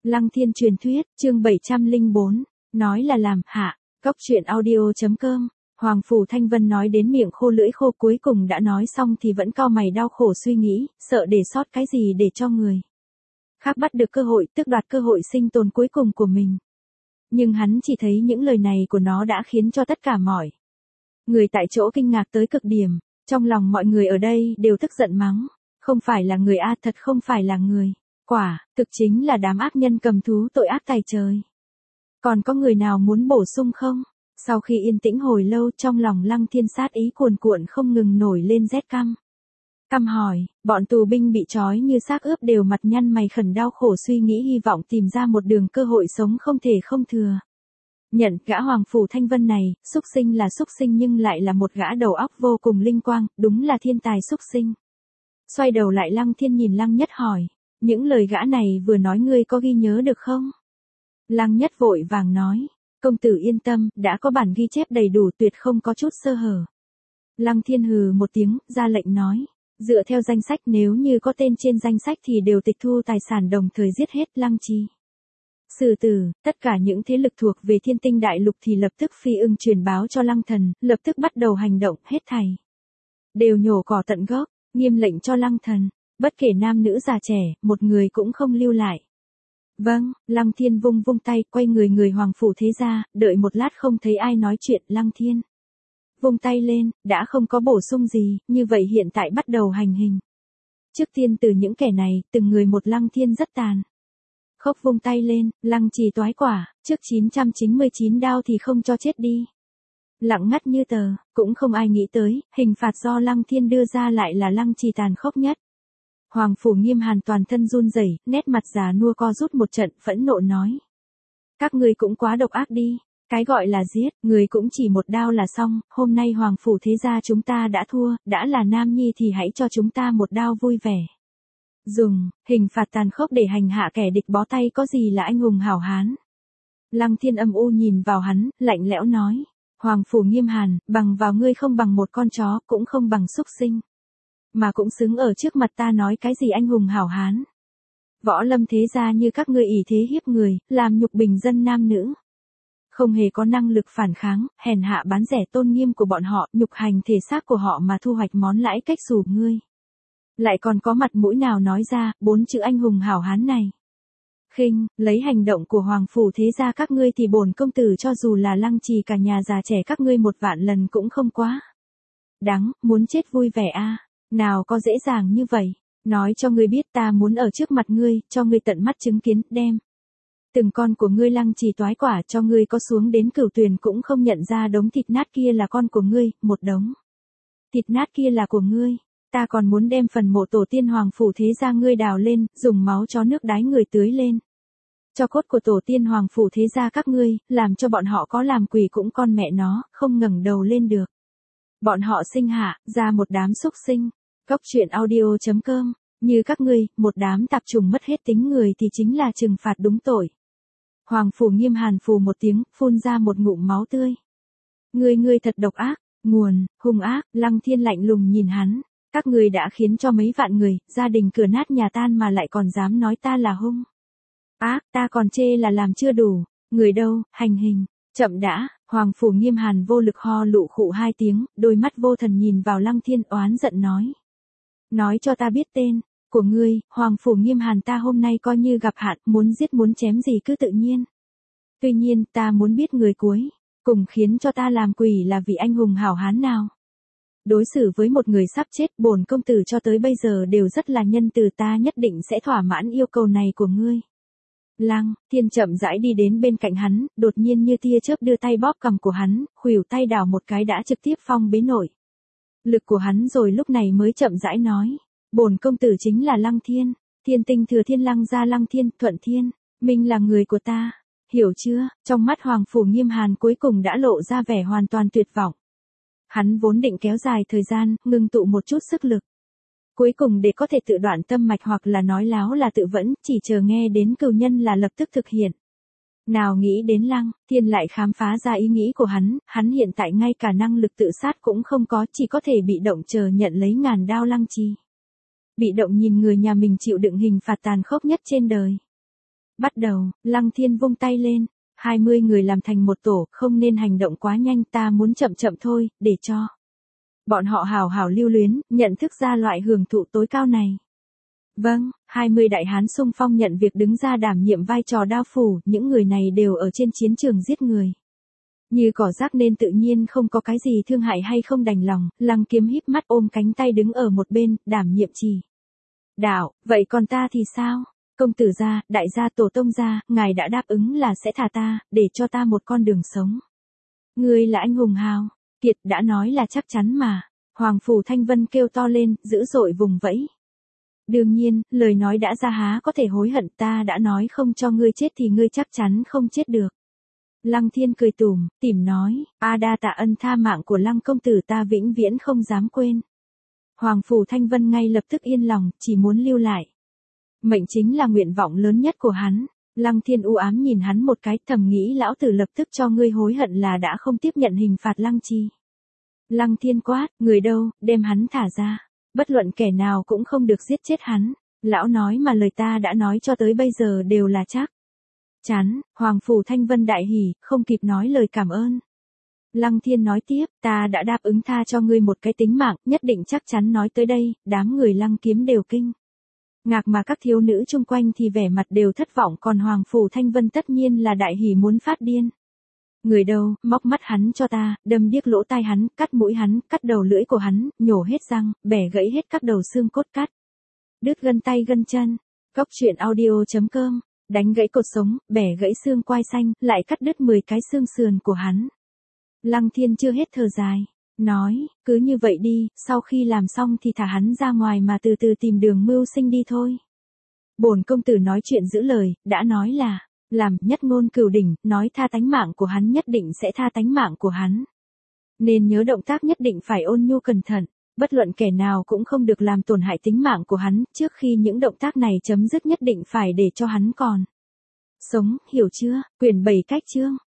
Lăng Thiên truyền thuyết, chương 704, nói là làm, hạ, Cóc truyện audio.com. Hoàng Phủ Thanh Vân nói đến miệng khô lưỡi khô cuối cùng đã nói xong thì vẫn cau mày đau khổ suy nghĩ, sợ để sót cái gì để cho người khác bắt được cơ hội, tước đoạt cơ hội sinh tồn cuối cùng của mình. Nhưng hắn chỉ thấy những lời này của nó đã khiến cho tất cả mọi người tại chỗ kinh ngạc tới cực điểm, trong lòng mọi người ở đây đều tức giận mắng, không phải là người a, thật không phải là người, quả, thực chính là đám ác nhân cầm thú tội ác tày trời. Còn có người nào muốn bổ sung không? Sau khi yên tĩnh hồi lâu trong lòng Lăng Thiên sát ý cuồn cuộn không ngừng nổi lên rét căm. Căm hỏi, bọn tù binh bị trói như xác ướp đều mặt nhăn mày khẩn đau khổ suy nghĩ hy vọng tìm ra một đường cơ hội sống không thể không thừa. Nhận gã Hoàng Phủ Thanh Vân này, xúc sinh là xúc sinh nhưng lại là một gã đầu óc vô cùng linh quang, đúng là thiên tài xúc sinh. Xoay đầu lại Lăng Thiên nhìn Lăng Nhất hỏi, những lời gã này vừa nói ngươi có ghi nhớ được không? Lăng Nhất vội vàng nói, công tử yên tâm, đã có bản ghi chép đầy đủ tuyệt không có chút sơ hở. Lăng Thiên hừ một tiếng, ra lệnh nói, dựa theo danh sách nếu như có tên trên danh sách thì đều tịch thu tài sản đồng thời giết hết Lăng Chi. Sử tử, tất cả những thế lực thuộc về Thiên Tinh Đại Lục thì lập tức phi ưng truyền báo cho Lăng Thần, lập tức bắt đầu hành động, hết thảy đều nhổ cỏ tận gốc, nghiêm lệnh cho Lăng Thần, bất kể nam nữ già trẻ, một người cũng không lưu lại. Vâng, Lăng Thiên vung vung tay, quay người Hoàng Phủ Thế Gia, đợi một lát không thấy ai nói chuyện, Lăng Thiên vung tay lên, đã không có bổ sung gì, như vậy hiện tại bắt đầu hành hình. Trước tiên từ những kẻ này, từng người một Lăng Thiên rất tàn khốc vung tay lên, Lăng Trì toái quả, trước 999 đao thì không cho chết đi. Lặng ngắt như tờ, cũng không ai nghĩ tới, hình phạt do Lăng Thiên đưa ra lại là Lăng Trì tàn khốc nhất. Hoàng Phủ Nghiêm Hàn toàn thân run rẩy, nét mặt già nua co rút một trận, phẫn nộ nói. Các ngươi cũng quá độc ác đi, cái gọi là giết, người cũng chỉ một đao là xong, hôm nay Hoàng Phủ Thế Gia chúng ta đã thua, đã là nam nhi thì hãy cho chúng ta một đao vui vẻ. Dùng, hình phạt tàn khốc để hành hạ kẻ địch bó tay có gì là anh hùng hảo hán. Lăng Thiên âm u nhìn vào hắn, lạnh lẽo nói. Hoàng Phủ Nghiêm Hàn, bằng vào ngươi không bằng một con chó, cũng không bằng súc sinh. Mà cũng xứng ở trước mặt ta nói cái gì anh hùng hảo hán. Võ lâm thế gia như các ngươi ỷ thế hiếp người, làm nhục bình dân nam nữ. Không hề có năng lực phản kháng, hèn hạ bán rẻ tôn nghiêm của bọn họ, nhục hành thể xác của họ mà thu hoạch món lãi cách xù ngươi. Lại còn có mặt mũi nào nói ra, 4 chữ anh hùng hảo hán này. Khinh, lấy hành động của Hoàng Phủ Thế Gia các ngươi thì bổn công tử cho dù là Lăng Trì cả nhà già trẻ các ngươi 1 vạn lần cũng không quá. Đáng, muốn chết vui vẻ a. Nào có dễ dàng như vậy, nói cho ngươi biết ta muốn ở trước mặt ngươi, cho ngươi tận mắt chứng kiến, đem. Từng con của ngươi Lăng Trì toái quả cho ngươi có xuống đến Cửu Tuyền cũng không nhận ra đống thịt nát kia là con của ngươi, một đống. Thịt nát kia là của ngươi, ta còn muốn đem phần mộ tổ tiên Hoàng Phủ Thế Gia ngươi đào lên, dùng máu chó nước đái người tưới lên. Cho cốt của tổ tiên Hoàng Phủ Thế Gia các ngươi, làm cho bọn họ có làm quỷ cũng con mẹ nó, không ngẩng đầu lên được. Bọn họ sinh hạ, ra một đám xúc sinh. Cóc truyện audio.com, như các ngươi, một đám tạp trùng mất hết tính người thì chính là trừng phạt đúng tội. Hoàng Phủ Nghiêm Hàn phù một tiếng, phun ra một ngụm máu tươi. Ngươi thật độc ác, nguồn, hung ác, Lăng Thiên lạnh lùng nhìn hắn. Các ngươi đã khiến cho mấy vạn người, gia đình cửa nát nhà tan mà lại còn dám nói ta là hung ác, ta còn chê là làm chưa đủ. Người đâu, hành hình, chậm đã. Hoàng Phủ Nghiêm Hàn vô lực ho lụ khụ 2 tiếng, đôi mắt vô thần nhìn vào Lăng Thiên oán giận nói. Nói cho ta biết tên của ngươi, Hoàng Phủ Nghiêm Hàn ta hôm nay coi như gặp hạn, muốn giết muốn chém gì cứ tự nhiên. Tuy nhiên ta muốn biết người cuối cùng khiến cho ta làm quỷ là vị anh hùng hảo hán nào. Đối xử với một người sắp chết, bổn công tử cho tới bây giờ đều rất là nhân từ, ta nhất định sẽ thỏa mãn yêu cầu này của ngươi. Lăng Thiên chậm rãi đi đến bên cạnh hắn, đột nhiên như tia chớp đưa tay bóp cằm của hắn, khuỷu tay đảo một cái đã trực tiếp phong bế nội lực của hắn rồi lúc này mới chậm rãi nói, bổn công tử chính là Lăng Thiên, Thiên Tinh Thừa Thiên Lăng gia Lăng Thiên, Thuận Thiên, Minh là người của ta, hiểu chưa? Trong mắt Hoàng Phủ Nghiêm Hàn cuối cùng đã lộ ra vẻ hoàn toàn tuyệt vọng. Hắn vốn định kéo dài thời gian, ngưng tụ một chút sức lực. Cuối cùng để có thể tự đoạn tâm mạch hoặc là nói láo là tự vẫn, chỉ chờ nghe đến cừu nhân là lập tức thực hiện. Nào nghĩ đến Lăng Thiên lại khám phá ra ý nghĩ của hắn hiện tại ngay cả năng lực tự sát cũng không có, chỉ có thể bị động chờ nhận lấy ngàn đao Lăng Trì. Bị động nhìn người nhà mình chịu đựng hình phạt tàn khốc nhất trên đời. Bắt đầu, Lăng Thiên vung tay lên. 20 người làm thành một tổ, không nên hành động quá nhanh, ta muốn chậm chậm thôi, để cho bọn họ hào hào lưu luyến, nhận thức ra loại hưởng thụ tối cao này. Vâng, 20 đại hán xung phong nhận việc đứng ra đảm nhiệm vai trò đao phủ, những người này đều ở trên chiến trường giết người. Như cỏ rác nên tự nhiên không có cái gì thương hại hay không đành lòng, Lăng Kiếm híp mắt ôm cánh tay đứng ở một bên, đảm nhiệm chỉ đạo, vậy còn ta thì sao? Công tử gia, đại gia tổ tông gia, ngài đã đáp ứng là sẽ thả ta, để cho ta một con đường sống. Ngươi là anh hùng hào, Kiệt đã nói là chắc chắn mà. Hoàng Phủ Thanh Vân kêu to lên, dữ dội vùng vẫy. Đương nhiên, lời nói đã ra há có thể hối hận, ta đã nói không cho ngươi chết thì ngươi chắc chắn không chết được. Lăng Thiên cười tủm, tỉm nói, đa tạ ân tha mạng của Lăng công tử ta vĩnh viễn không dám quên. Hoàng Phủ Thanh Vân ngay lập tức yên lòng, chỉ muốn lưu lại. Mệnh chính là nguyện vọng lớn nhất của hắn. Lăng Thiên u ám nhìn hắn một cái, thầm nghĩ lão tử lập tức cho ngươi hối hận là đã không tiếp nhận hình phạt Lăng Chi. Lăng Thiên quát, người đâu, đem hắn thả ra. Bất luận kẻ nào cũng không được giết chết hắn. Lão nói mà lời ta đã nói cho tới bây giờ đều là chắc chắn. Hoàng Phủ Thanh Vân đại hỉ, không kịp nói lời cảm ơn. Lăng Thiên nói tiếp, ta đã đáp ứng tha cho ngươi một cái tính mạng, nhất định chắc chắn. Nói tới đây, đám người Lăng Kiếm đều kinh ngạc mà các thiếu nữ chung quanh thì vẻ mặt đều thất vọng, còn Hoàng Phủ Thanh Vân tất nhiên là đại hỉ muốn phát điên. Người đâu, móc mắt hắn cho ta, đâm điếc lỗ tai hắn, cắt mũi hắn, cắt đầu lưỡi của hắn, nhổ hết răng, bẻ gãy hết các đầu xương cốt, cắt đứt gân tay gân chân. Cóc truyện audio.com, đánh gãy cột sống, bẻ gãy xương quai xanh, lại cắt đứt 10 cái xương sườn của hắn. Lăng Thiên chưa hết thở dài, nói, cứ như vậy đi, sau khi làm xong thì thả hắn ra ngoài mà từ từ tìm đường mưu sinh đi thôi. Bổn công tử nói chuyện giữ lời, đã nói là làm, nhất ngôn cửu đỉnh, nói tha tánh mạng của hắn nhất định sẽ tha tánh mạng của hắn. Nên nhớ động tác nhất định phải ôn nhu cẩn thận, bất luận kẻ nào cũng không được làm tổn hại tính mạng của hắn, trước khi những động tác này chấm dứt nhất định phải để cho hắn còn sống, hiểu chưa? Quyển 7 cách chương.